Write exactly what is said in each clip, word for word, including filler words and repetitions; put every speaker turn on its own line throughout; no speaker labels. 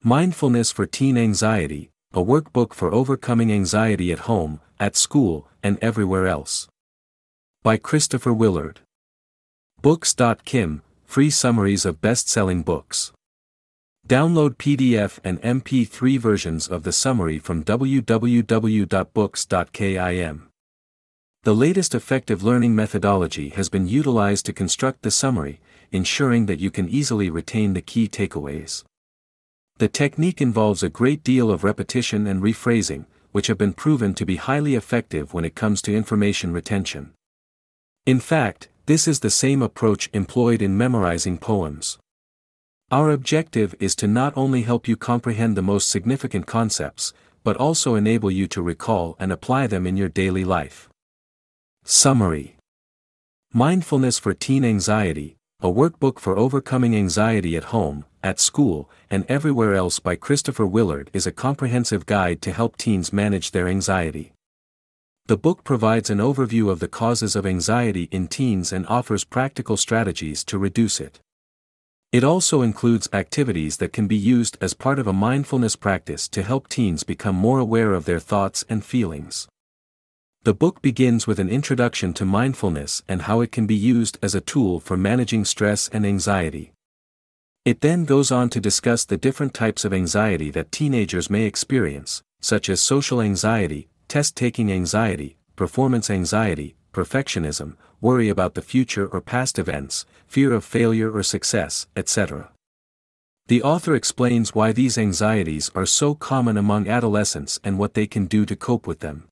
Mindfulness for Teen Anxiety, a workbook for overcoming anxiety at home, at school, and everywhere else. By Christopher Willard. Books dot kim, free summaries of best-selling books. Download P D F and M P three versions of the summary from w w w dot books dot kim. The latest effective learning methodology has been utilized to construct the summary, ensuring that you can easily retain the key takeaways. The technique involves a great deal of repetition and rephrasing, which have been proven to be highly effective when it comes to information retention. In fact, this is the same approach employed in memorizing poems. Our objective is to not only help you comprehend the most significant concepts, but also enable you to recall and apply them in your daily life. Summary. Mindfulness for Teen Anxiety, a workbook for overcoming anxiety at home, at school, and everywhere else by Christopher Willard is a comprehensive guide to help teens manage their anxiety. The book provides an overview of the causes of anxiety in teens and offers practical strategies to reduce it. It also includes activities that can be used as part of a mindfulness practice to help teens become more aware of their thoughts and feelings. The book begins with an introduction to mindfulness and how it can be used as a tool for managing stress and anxiety. It then goes on to discuss the different types of anxiety that teenagers may experience, such as social anxiety, test-taking anxiety, performance anxiety, perfectionism, worry about the future or past events, fear of failure or success, et cetera. The author explains why these anxieties are so common among adolescents and what they can do to cope with them.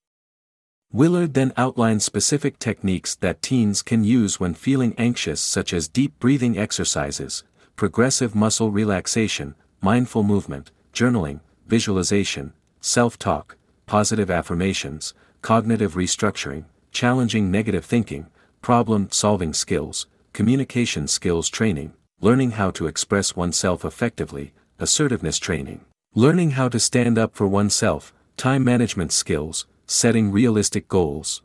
Willard then outlines specific techniques that teens can use when feeling anxious, such as deep breathing exercises, progressive muscle relaxation, mindful movement, journaling, visualization, self-talk, positive affirmations, cognitive restructuring, challenging negative thinking, problem-solving skills, communication skills training, learning how to express oneself effectively, assertiveness training, learning how to stand up for oneself, time management skills, setting realistic goals.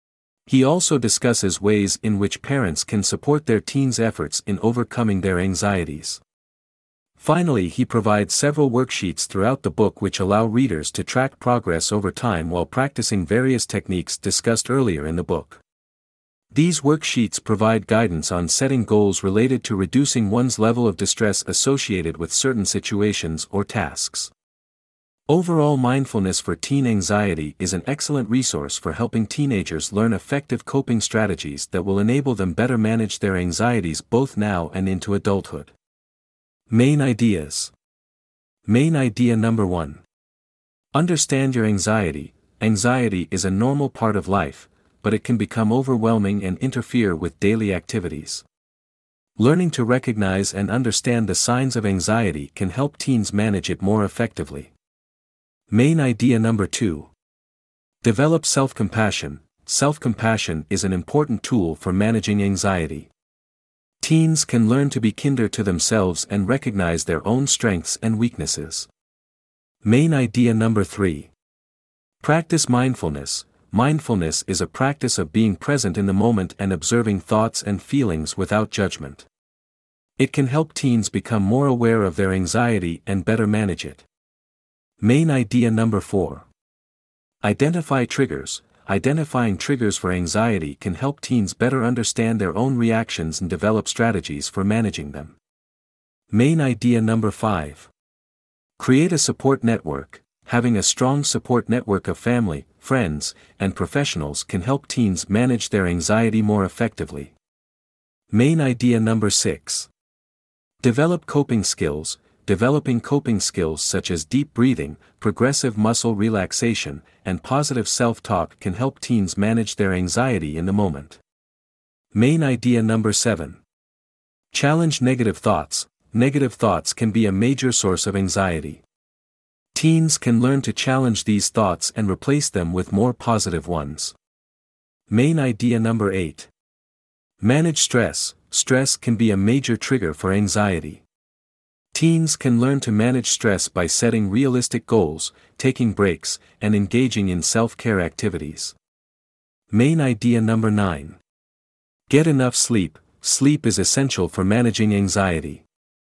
He also discusses ways in which parents can support their teens' efforts in overcoming their anxieties. Finally, he provides several worksheets throughout the book which allow readers to track progress over time while practicing various techniques discussed earlier in the book. These worksheets provide guidance on setting goals related to reducing one's level of distress associated with certain situations or tasks. Overall, Mindfulness for Teen Anxiety is an excellent resource for helping teenagers learn effective coping strategies that will enable them better manage their anxieties both now and into adulthood. Main ideas. Main idea number one. Understand your anxiety. Anxiety is a normal part of life, but it can become overwhelming and interfere with daily activities. Learning to recognize and understand the signs of anxiety can help teens manage it more effectively. Main idea number two. Develop self-compassion. Self-compassion is an important tool for managing anxiety. Teens can learn to be kinder to themselves and recognize their own strengths and weaknesses. Main idea number three. Practice mindfulness. Mindfulness is a practice of being present in the moment and observing thoughts and feelings without judgment. It can help teens become more aware of their anxiety and better manage it. Main idea number four. Identify triggers. Identifying triggers for anxiety can help teens better understand their own reactions and develop strategies for managing them. Main idea number five. Create a support network. Having a strong support network of family, friends, and professionals can help teens manage their anxiety more effectively. Main idea number six. Develop coping skills. Developing coping skills such as deep breathing, progressive muscle relaxation, and positive self-talk can help teens manage their anxiety in the moment. Main idea number seven. Challenge negative thoughts. Negative thoughts can be a major source of anxiety. Teens can learn to challenge these thoughts and replace them with more positive ones. Main idea number eight. Manage stress. Stress can be a major trigger for anxiety. Teens can learn to manage stress by setting realistic goals, taking breaks, and engaging in self-care activities. Main idea number nine. Get enough sleep. Sleep is essential for managing anxiety.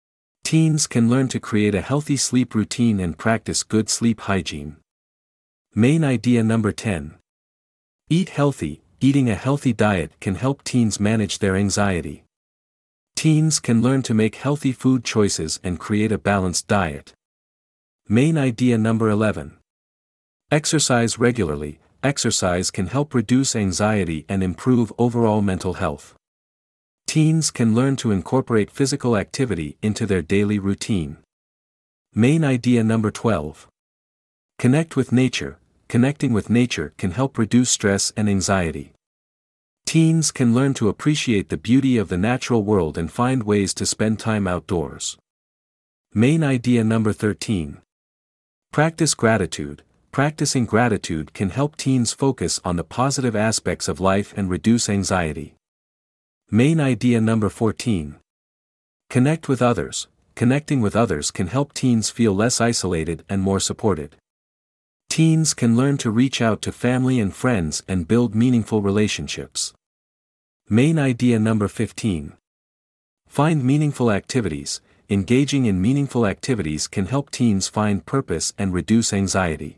Teens can learn to create a healthy sleep routine and practice good sleep hygiene. Main idea number ten. Eat healthy. Eating a healthy diet can help teens manage their anxiety. Teens can learn to make healthy food choices and create a balanced diet. Main idea number eleven. Exercise regularly. Exercise can help reduce anxiety and improve overall mental health. Teens can learn to incorporate physical activity into their daily routine. Main idea number twelve. Connect with nature. Connecting with nature can help reduce stress and anxiety. Teens can learn to appreciate the beauty of the natural world and find ways to spend time outdoors. Main idea number thirteen. Practice gratitude. Practicing gratitude can help teens focus on the positive aspects of life and reduce anxiety. Main idea number fourteen. Connect with others. Connecting with others can help teens feel less isolated and more supported. Teens can learn to reach out to family and friends and build meaningful relationships. Main idea number fifteen. Find meaningful activities. Engaging in meaningful activities can help teens find purpose and reduce anxiety.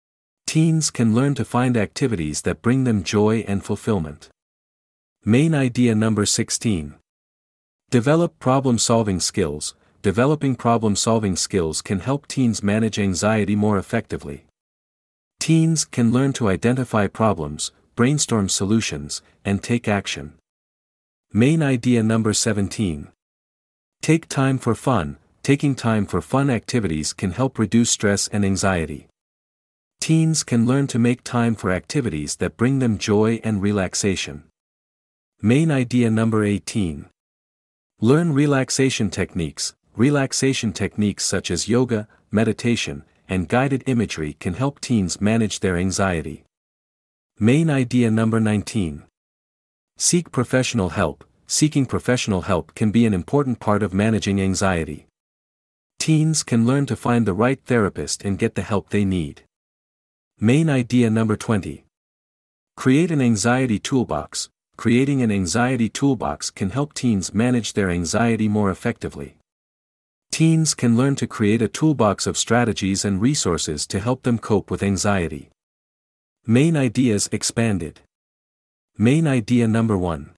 Teens can learn to find activities that bring them joy and fulfillment. Main idea number sixteen. Develop problem-solving skills. Developing problem-solving skills can help teens manage anxiety more effectively. Teens can learn to identify problems, brainstorm solutions, and take action. Main idea number seventeen. Take time for fun. Taking time for fun activities can help reduce stress and anxiety. Teens can learn to make time for activities that bring them joy and relaxation. Main idea number eighteen. Learn relaxation techniques. Relaxation techniques such as yoga, meditation, and guided imagery can help teens manage their anxiety. Main idea number nineteen. Seek professional help. Seeking professional help can be an important part of managing anxiety. Teens can learn to find the right therapist and get the help they need. Main idea number twenty. Create an anxiety toolbox. Creating an anxiety toolbox can help teens manage their anxiety more effectively. Teens can learn to create a toolbox of strategies and resources to help them cope with anxiety. Main ideas expanded. Main idea number one.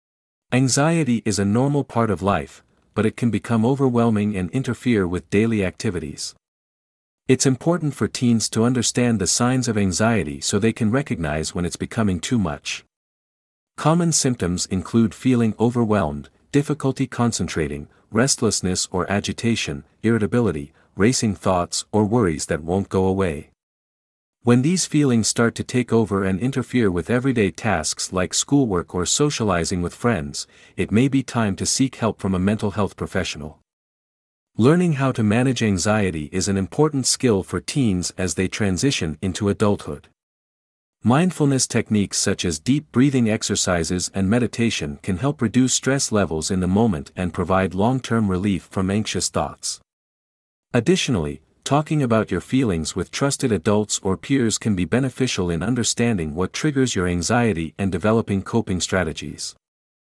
Anxiety is a normal part of life, but it can become overwhelming and interfere with daily activities. It's important for teens to understand the signs of anxiety so they can recognize when it's becoming too much. Common symptoms include feeling overwhelmed, difficulty concentrating, restlessness or agitation, irritability, racing thoughts or worries that won't go away. When these feelings start to take over and interfere with everyday tasks like schoolwork or socializing with friends, it may be time to seek help from a mental health professional. Learning how to manage anxiety is an important skill for teens as they transition into adulthood. Mindfulness techniques such as deep breathing exercises and meditation can help reduce stress levels in the moment and provide long-term relief from anxious thoughts. Additionally, talking about your feelings with trusted adults or peers can be beneficial in understanding what triggers your anxiety and developing coping strategies.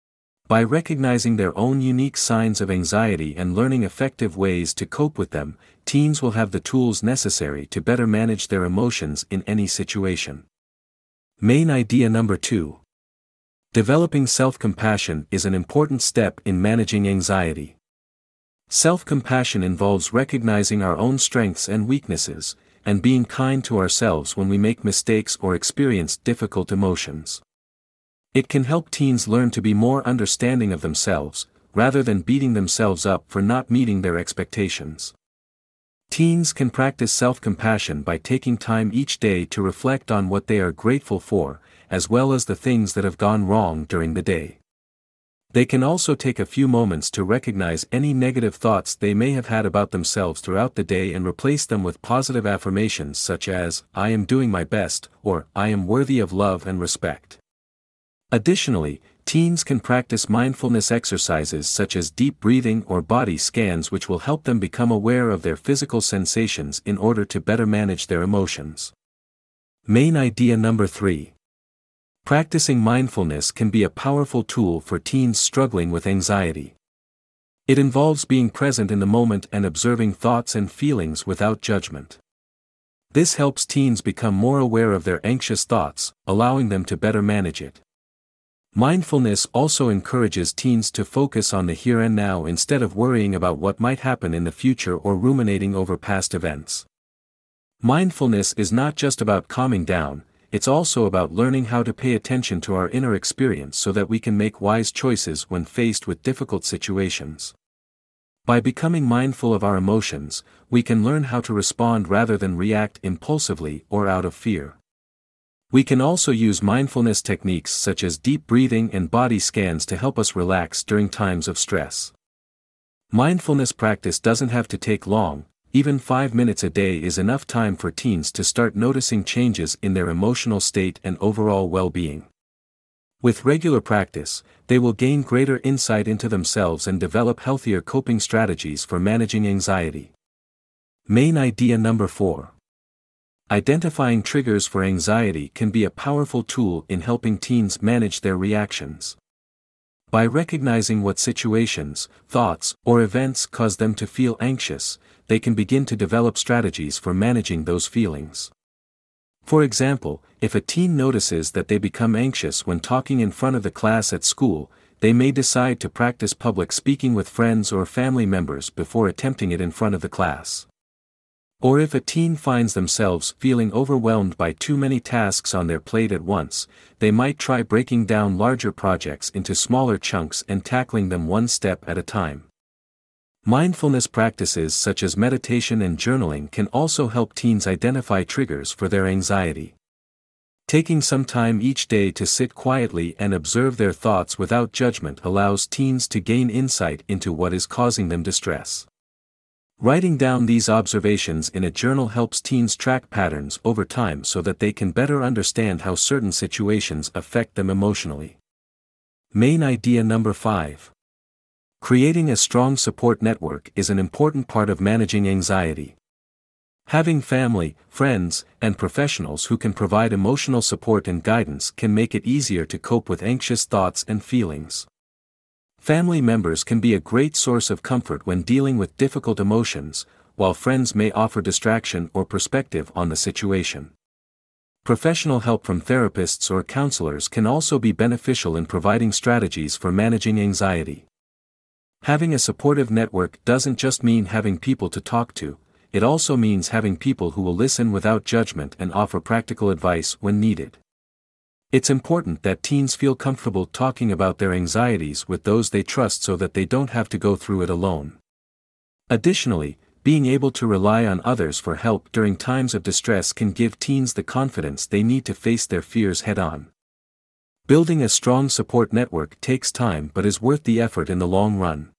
By recognizing their own unique signs of anxiety and learning effective ways to cope with them, teens will have the tools necessary to better manage their emotions in any situation. Main idea number two. Developing self-compassion is an important step in managing anxiety. Self-compassion involves recognizing our own strengths and weaknesses, and being kind to ourselves when we make mistakes or experience difficult emotions. It can help teens learn to be more understanding of themselves, rather than beating themselves up for not meeting their expectations. Teens can practice self-compassion by taking time each day to reflect on what they are grateful for, as well as the things that have gone wrong during the day. They can also take a few moments to recognize any negative thoughts they may have had about themselves throughout the day and replace them with positive affirmations such as, "I am doing my best," or "I am worthy of love and respect." Additionally, teens can practice mindfulness exercises such as deep breathing or body scans which will help them become aware of their physical sensations in order to better manage their emotions. Main idea number three. Practicing mindfulness can be a powerful tool for teens struggling with anxiety. It involves being present in the moment and observing thoughts and feelings without judgment. This helps teens become more aware of their anxious thoughts, allowing them to better manage it. Mindfulness also encourages teens to focus on the here and now instead of worrying about what might happen in the future or ruminating over past events. Mindfulness is not just about calming down, it's also about learning how to pay attention to our inner experience so that we can make wise choices when faced with difficult situations. By becoming mindful of our emotions, we can learn how to respond rather than react impulsively or out of fear. We can also use mindfulness techniques such as deep breathing and body scans to help us relax during times of stress. Mindfulness practice doesn't have to take long, even five minutes a day is enough time for teens to start noticing changes in their emotional state and overall well-being. With regular practice, they will gain greater insight into themselves and develop healthier coping strategies for managing anxiety. Main idea number four. Identifying triggers for anxiety can be a powerful tool in helping teens manage their reactions. By recognizing what situations, thoughts, or events cause them to feel anxious, they can begin to develop strategies for managing those feelings. For example, if a teen notices that they become anxious when talking in front of the class at school, they may decide to practice public speaking with friends or family members before attempting it in front of the class. Or if a teen finds themselves feeling overwhelmed by too many tasks on their plate at once, they might try breaking down larger projects into smaller chunks and tackling them one step at a time. Mindfulness practices such as meditation and journaling can also help teens identify triggers for their anxiety. Taking some time each day to sit quietly and observe their thoughts without judgment allows teens to gain insight into what is causing them distress. Writing down these observations in a journal helps teens track patterns over time so that they can better understand how certain situations affect them emotionally. Main idea number five. Creating a strong support network is an important part of managing anxiety. Having family, friends, and professionals who can provide emotional support and guidance can make it easier to cope with anxious thoughts and feelings. Family members can be a great source of comfort when dealing with difficult emotions, while friends may offer distraction or perspective on the situation. Professional help from therapists or counselors can also be beneficial in providing strategies for managing anxiety. Having a supportive network doesn't just mean having people to talk to, it also means having people who will listen without judgment and offer practical advice when needed. It's important that teens feel comfortable talking about their anxieties with those they trust so that they don't have to go through it alone. Additionally, being able to rely on others for help during times of distress can give teens the confidence they need to face their fears head-on. Building a strong support network takes time but is worth the effort in the long run.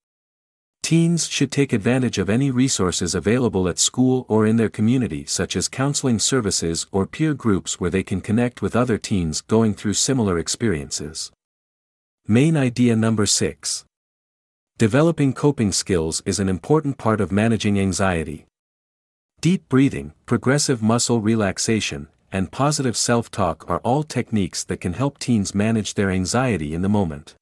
Teens should take advantage of any resources available at school or in their community such as counseling services or peer groups where they can connect with other teens going through similar experiences. Main idea number six. Developing coping skills is an important part of managing anxiety. Deep breathing, progressive muscle relaxation, and positive self-talk are all techniques that can help teens manage their anxiety in the moment.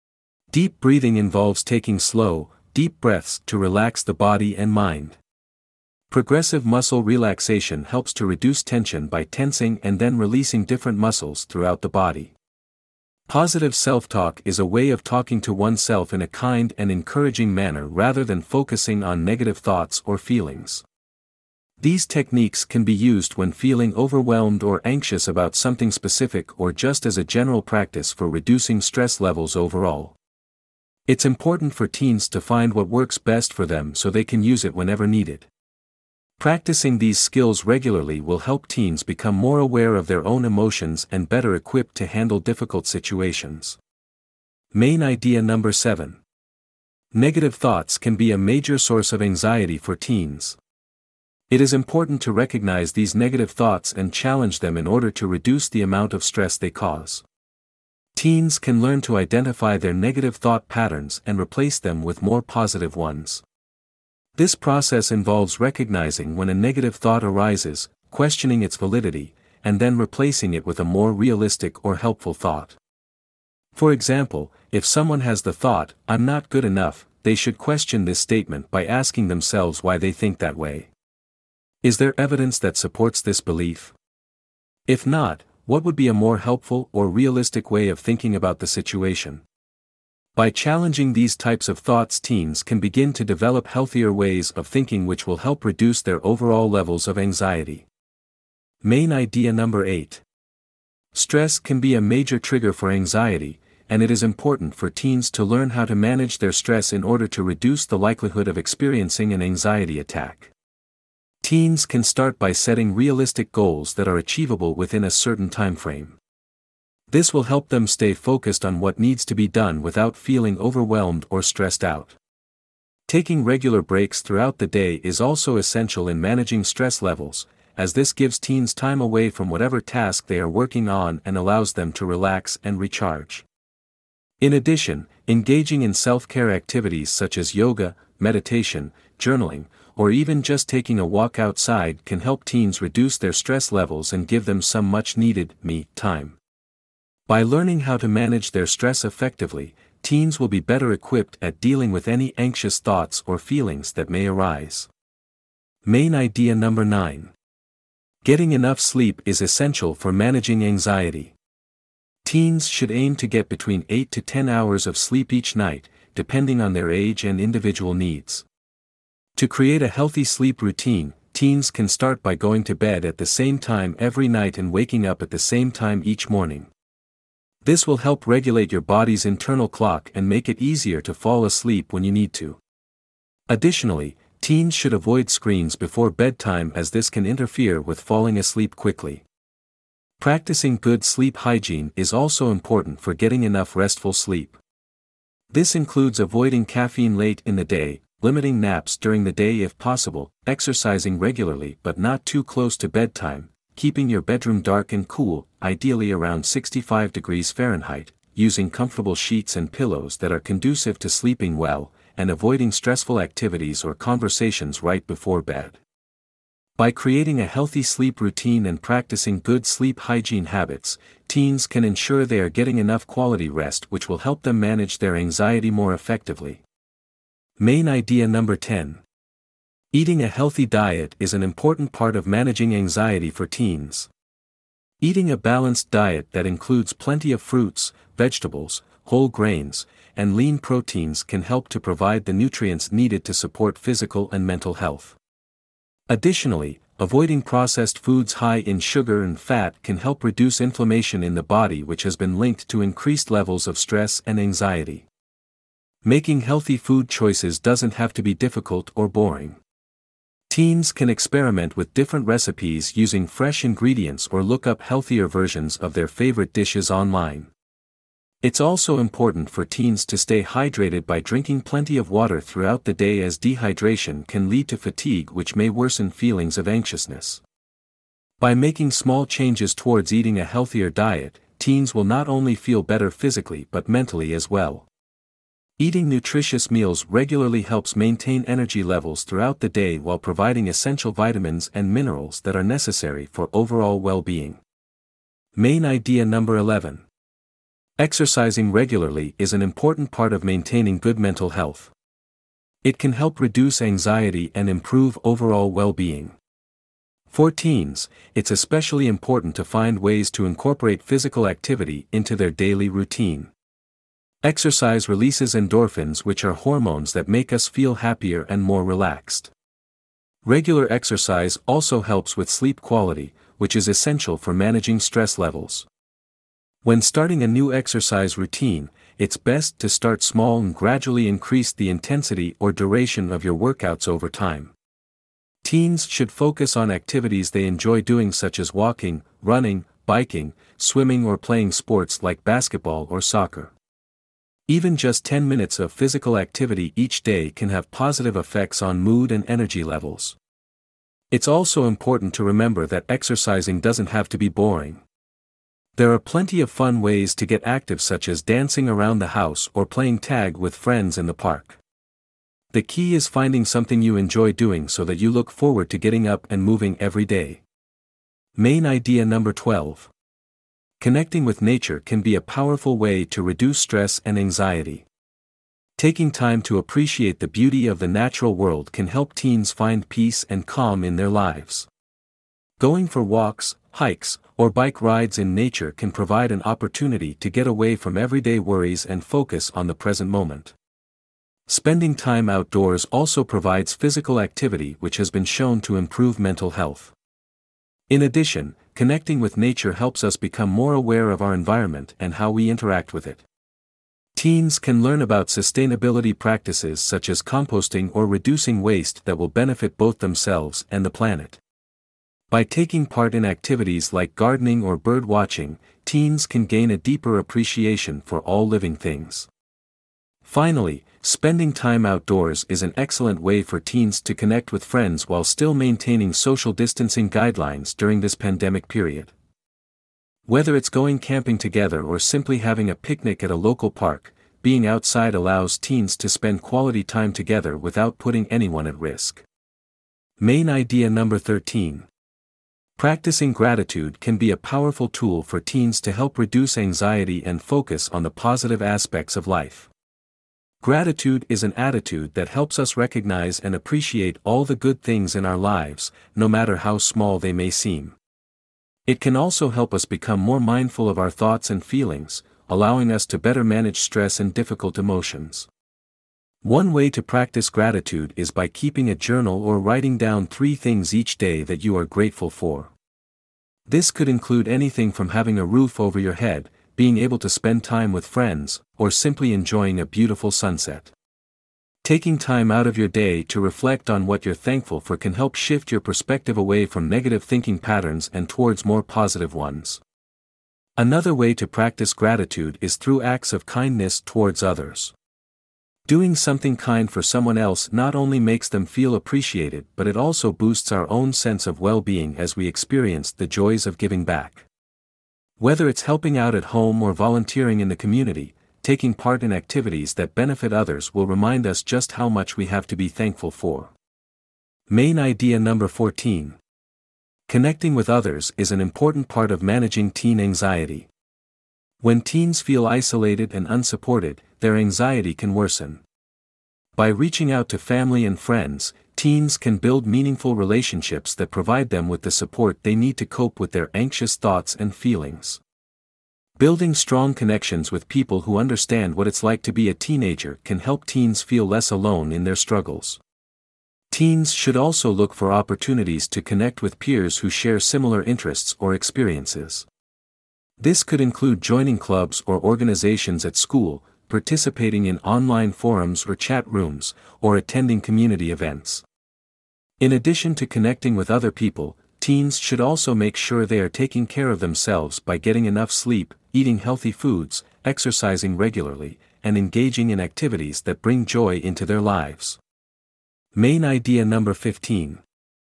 Deep breathing involves taking slow, deep breaths to relax the body and mind. Progressive muscle relaxation helps to reduce tension by tensing and then releasing different muscles throughout the body. Positive self-talk is a way of talking to oneself in a kind and encouraging manner rather than focusing on negative thoughts or feelings. These techniques can be used when feeling overwhelmed or anxious about something specific or just as a general practice for reducing stress levels overall. It's important for teens to find what works best for them so they can use it whenever needed. Practicing these skills regularly will help teens become more aware of their own emotions and better equipped to handle difficult situations. Main idea number seven. Negative thoughts can be a major source of anxiety for teens. It is important to recognize these negative thoughts and challenge them in order to reduce the amount of stress they cause. Teens can learn to identify their negative thought patterns and replace them with more positive ones. This process involves recognizing when a negative thought arises, questioning its validity, and then replacing it with a more realistic or helpful thought. For example, if someone has the thought, "I'm not good enough," they should question this statement by asking themselves why they think that way. Is there evidence that supports this belief? If not, what would be a more helpful or realistic way of thinking about the situation? By challenging these types of thoughts, teens can begin to develop healthier ways of thinking which will help reduce their overall levels of anxiety. Main idea number eight. Stress can be a major trigger for anxiety, and it is important for teens to learn how to manage their stress in order to reduce the likelihood of experiencing an anxiety attack. Teens can start by setting realistic goals that are achievable within a certain time frame. This will help them stay focused on what needs to be done without feeling overwhelmed or stressed out. Taking regular breaks throughout the day is also essential in managing stress levels, as this gives teens time away from whatever task they are working on and allows them to relax and recharge. In addition, engaging in self-care activities such as yoga, meditation, journaling, or even just taking a walk outside can help teens reduce their stress levels and give them some much-needed me time. By learning how to manage their stress effectively, teens will be better equipped at dealing with any anxious thoughts or feelings that may arise. Main idea number nine. Getting enough sleep is essential for managing anxiety. Teens should aim to get between eight to ten hours of sleep each night, depending on their age and individual needs. To create a healthy sleep routine, teens can start by going to bed at the same time every night and waking up at the same time each morning. This will help regulate your body's internal clock and make it easier to fall asleep when you need to. Additionally, teens should avoid screens before bedtime as this can interfere with falling asleep quickly. Practicing good sleep hygiene is also important for getting enough restful sleep. This includes avoiding caffeine late in the day, limiting naps during the day if possible, exercising regularly but not too close to bedtime, keeping your bedroom dark and cool, ideally around sixty-five degrees Fahrenheit, using comfortable sheets and pillows that are conducive to sleeping well, and avoiding stressful activities or conversations right before bed. By creating a healthy sleep routine and practicing good sleep hygiene habits, teens can ensure they are getting enough quality rest, which will help them manage their anxiety more effectively. Main idea number ten. Eating a healthy diet is an important part of managing anxiety for teens. Eating a balanced diet that includes plenty of fruits, vegetables, whole grains, and lean proteins can help to provide the nutrients needed to support physical and mental health. Additionally, avoiding processed foods high in sugar and fat can help reduce inflammation in the body, which has been linked to increased levels of stress and anxiety. Making healthy food choices doesn't have to be difficult or boring. Teens can experiment with different recipes using fresh ingredients or look up healthier versions of their favorite dishes online. It's also important for teens to stay hydrated by drinking plenty of water throughout the day, as dehydration can lead to fatigue, which may worsen feelings of anxiousness. By making small changes towards eating a healthier diet, teens will not only feel better physically but mentally as well. Eating nutritious meals regularly helps maintain energy levels throughout the day while providing essential vitamins and minerals that are necessary for overall well-being. Main idea number eleven. Exercising regularly is an important part of maintaining good mental health. It can help reduce anxiety and improve overall well-being. For teens, it's especially important to find ways to incorporate physical activity into their daily routine. Exercise releases endorphins, which are hormones that make us feel happier and more relaxed. Regular exercise also helps with sleep quality, which is essential for managing stress levels. When starting a new exercise routine, it's best to start small and gradually increase the intensity or duration of your workouts over time. Teens should focus on activities they enjoy doing, such as walking, running, biking, swimming, or playing sports like basketball or soccer. Even just ten minutes of physical activity each day can have positive effects on mood and energy levels. It's also important to remember that exercising doesn't have to be boring. There are plenty of fun ways to get active, such as dancing around the house or playing tag with friends in the park. The key is finding something you enjoy doing so that you look forward to getting up and moving every day. Main idea number twelve. Connecting with nature can be a powerful way to reduce stress and anxiety. Taking time to appreciate the beauty of the natural world can help teens find peace and calm in their lives. Going for walks, hikes, or bike rides in nature can provide an opportunity to get away from everyday worries and focus on the present moment. Spending time outdoors also provides physical activity which has been shown to improve mental health. In addition, connecting with nature helps us become more aware of our environment and how we interact with it. Teens can learn about sustainability practices such as composting or reducing waste that will benefit both themselves and the planet. By taking part in activities like gardening or bird watching, teens can gain a deeper appreciation for all living things. Finally, spending time outdoors is an excellent way for teens to connect with friends while still maintaining social distancing guidelines during this pandemic period. Whether it's going camping together or simply having a picnic at a local park, being outside allows teens to spend quality time together without putting anyone at risk. Main idea number thirteen. Practicing gratitude can be a powerful tool for teens to help reduce anxiety and focus on the positive aspects of life. Gratitude is an attitude that helps us recognize and appreciate all the good things in our lives, no matter how small they may seem. It can also help us become more mindful of our thoughts and feelings, allowing us to better manage stress and difficult emotions. One way to practice gratitude is by keeping a journal or writing down three things each day that you are grateful for. This could include anything from having a roof over your head, being able to spend time with friends, or simply enjoying a beautiful sunset. Taking time out of your day to reflect on what you're thankful for can help shift your perspective away from negative thinking patterns and towards more positive ones. Another way to practice gratitude is through acts of kindness towards others. Doing something kind for someone else not only makes them feel appreciated, but it also boosts our own sense of well-being as we experience the joys of giving back. Whether it's helping out at home or volunteering in the community, taking part in activities that benefit others will remind us just how much we have to be thankful for. Main idea number fourteen. Connecting with others is an important part of managing teen anxiety. When teens feel isolated and unsupported, their anxiety can worsen. By reaching out to family and friends, teens can build meaningful relationships that provide them with the support they need to cope with their anxious thoughts and feelings. Building strong connections with people who understand what it's like to be a teenager can help teens feel less alone in their struggles. Teens should also look for opportunities to connect with peers who share similar interests or experiences. This could include joining clubs or organizations at school, participating in online forums or chat rooms, or attending community events. In addition to connecting with other people, teens should also make sure they are taking care of themselves by getting enough sleep, eating healthy foods, exercising regularly, and engaging in activities that bring joy into their lives. Main idea number fifteen.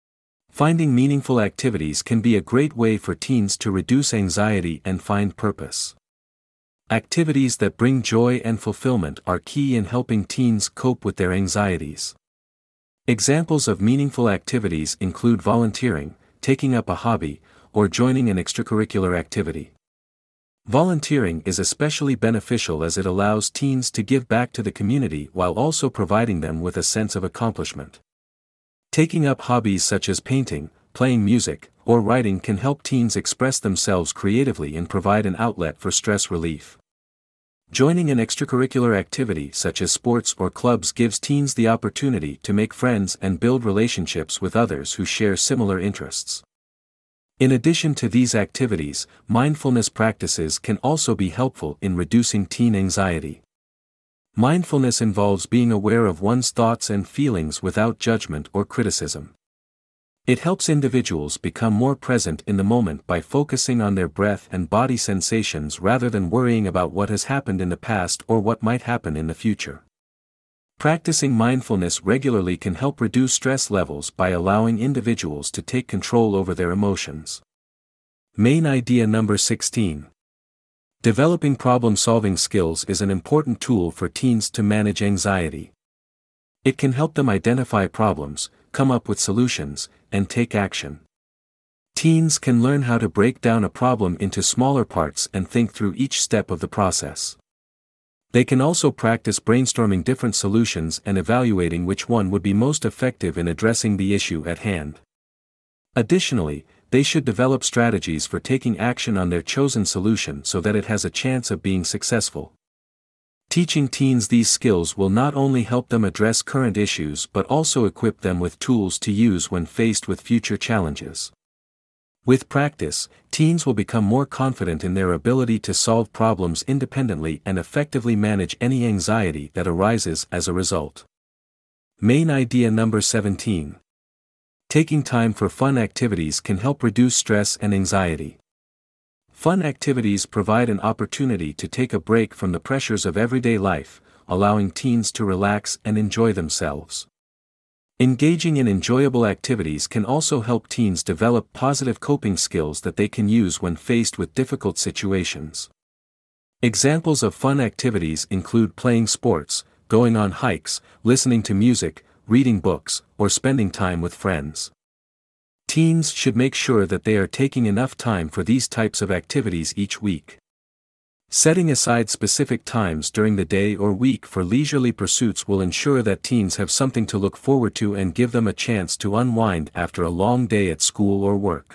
Finding meaningful activities can be a great way for teens to reduce anxiety and find purpose. Activities that bring joy and fulfillment are key in helping teens cope with their anxieties. Examples of meaningful activities include volunteering, taking up a hobby, or joining an extracurricular activity. Volunteering is especially beneficial as it allows teens to give back to the community while also providing them with a sense of accomplishment. Taking up hobbies such as painting, playing music, or writing can help teens express themselves creatively and provide an outlet for stress relief. Joining an extracurricular activity such as sports or clubs gives teens the opportunity to make friends and build relationships with others who share similar interests. In addition to these activities, mindfulness practices can also be helpful in reducing teen anxiety. Mindfulness involves being aware of one's thoughts and feelings without judgment or criticism. It helps individuals become more present in the moment by focusing on their breath and body sensations rather than worrying about what has happened in the past or what might happen in the future. Practicing mindfulness regularly can help reduce stress levels by allowing individuals to take control over their emotions. Main idea number sixteen. Developing problem-solving skills is an important tool for teens to manage anxiety. It can help them identify problems, come up with solutions, and take action. Teens can learn how to break down a problem into smaller parts and think through each step of the process. They can also practice brainstorming different solutions and evaluating which one would be most effective in addressing the issue at hand. Additionally, they should develop strategies for taking action on their chosen solution so that it has a chance of being successful. Teaching teens these skills will not only help them address current issues but also equip them with tools to use when faced with future challenges. With practice, teens will become more confident in their ability to solve problems independently and effectively manage any anxiety that arises as a result. Main idea number seventeen. Taking time for fun activities can help reduce stress and anxiety. Fun activities provide an opportunity to take a break from the pressures of everyday life, allowing teens to relax and enjoy themselves. Engaging in enjoyable activities can also help teens develop positive coping skills that they can use when faced with difficult situations. Examples of fun activities include playing sports, going on hikes, listening to music, reading books, or spending time with friends. Teens should make sure that they are taking enough time for these types of activities each week. Setting aside specific times during the day or week for leisurely pursuits will ensure that teens have something to look forward to and give them a chance to unwind after a long day at school or work.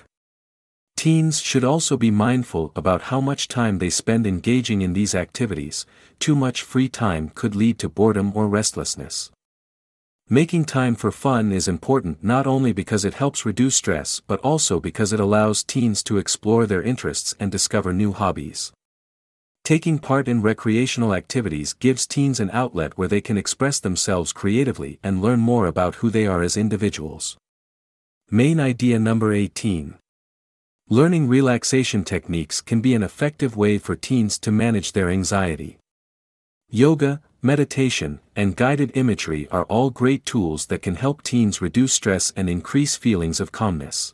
Teens should also be mindful about how much time they spend engaging in these activities. Too much free time could lead to boredom or restlessness. Making time for fun is important not only because it helps reduce stress but also because it allows teens to explore their interests and discover new hobbies. Taking part in recreational activities gives teens an outlet where they can express themselves creatively and learn more about who they are as individuals. Main idea number eighteen. Learning relaxation techniques can be an effective way for teens to manage their anxiety. Yoga, meditation, and guided imagery are all great tools that can help teens reduce stress and increase feelings of calmness.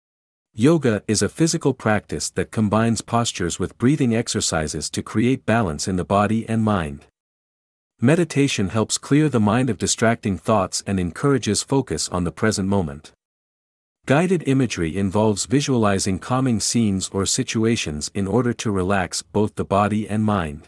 Yoga is a physical practice that combines postures with breathing exercises to create balance in the body and mind. Meditation helps clear the mind of distracting thoughts and encourages focus on the present moment. Guided imagery involves visualizing calming scenes or situations in order to relax both the body and mind.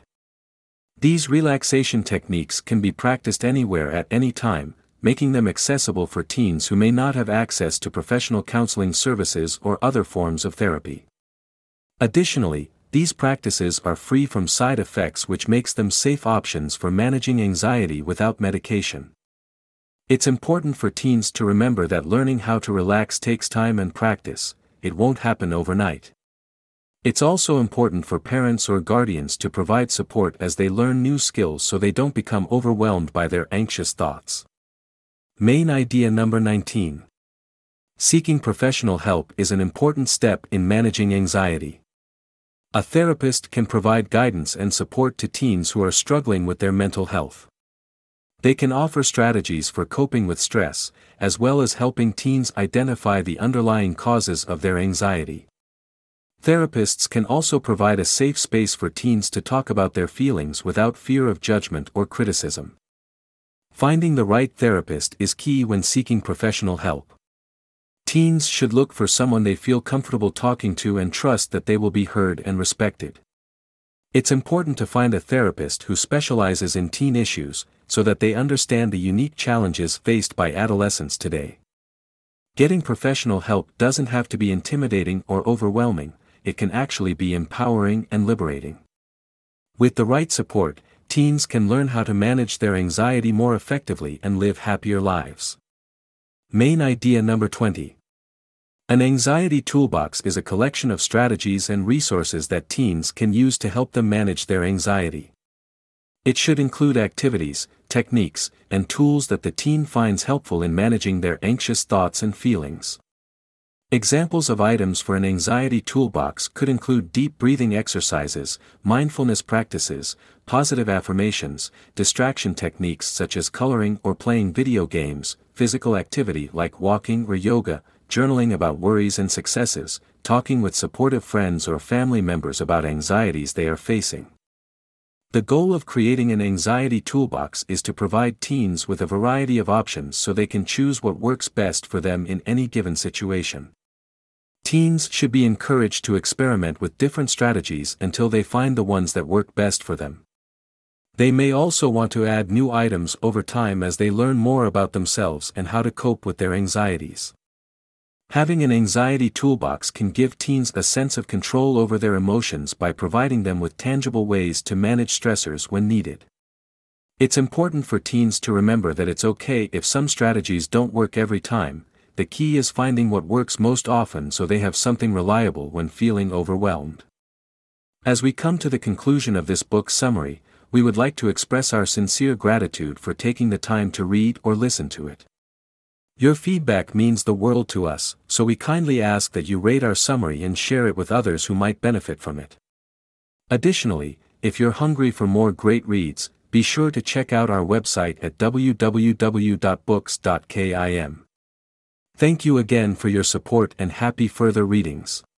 These relaxation techniques can be practiced anywhere at any time, making them accessible for teens who may not have access to professional counseling services or other forms of therapy. Additionally, these practices are free from side effects, which makes them safe options for managing anxiety without medication. It's important for teens to remember that learning how to relax takes time and practice. It won't happen overnight. It's also important for parents or guardians to provide support as they learn new skills so they don't become overwhelmed by their anxious thoughts. Main idea number nineteen. Seeking professional help is an important step in managing anxiety. A therapist can provide guidance and support to teens who are struggling with their mental health. They can offer strategies for coping with stress, as well as helping teens identify the underlying causes of their anxiety. Therapists can also provide a safe space for teens to talk about their feelings without fear of judgment or criticism. Finding the right therapist is key when seeking professional help. Teens should look for someone they feel comfortable talking to and trust that they will be heard and respected. It's important to find a therapist who specializes in teen issues, so that they understand the unique challenges faced by adolescents today. Getting professional help doesn't have to be intimidating or overwhelming. It can actually be empowering and liberating. With the right support, teens can learn how to manage their anxiety more effectively and live happier lives. Main idea number twenty. An anxiety toolbox is a collection of strategies and resources that teens can use to help them manage their anxiety. It should include activities, techniques, and tools that the teen finds helpful in managing their anxious thoughts and feelings. Examples of items for an anxiety toolbox could include deep breathing exercises, mindfulness practices, positive affirmations, distraction techniques such as coloring or playing video games, physical activity like walking or yoga, journaling about worries and successes, talking with supportive friends or family members about anxieties they are facing. The goal of creating an anxiety toolbox is to provide teens with a variety of options so they can choose what works best for them in any given situation. Teens should be encouraged to experiment with different strategies until they find the ones that work best for them. They may also want to add new items over time as they learn more about themselves and how to cope with their anxieties. Having an anxiety toolbox can give teens a sense of control over their emotions by providing them with tangible ways to manage stressors when needed. It's important for teens to remember that it's okay if some strategies don't work every time. The key is finding what works most often so they have something reliable when feeling overwhelmed. As we come to the conclusion of this book summary, we would like to express our sincere gratitude for taking the time to read or listen to it. Your feedback means the world to us, so we kindly ask that you rate our summary and share it with others who might benefit from it. Additionally, if you're hungry for more great reads, be sure to check out our website at w w w dot books dot kim. Thank you again for your support and happy further readings.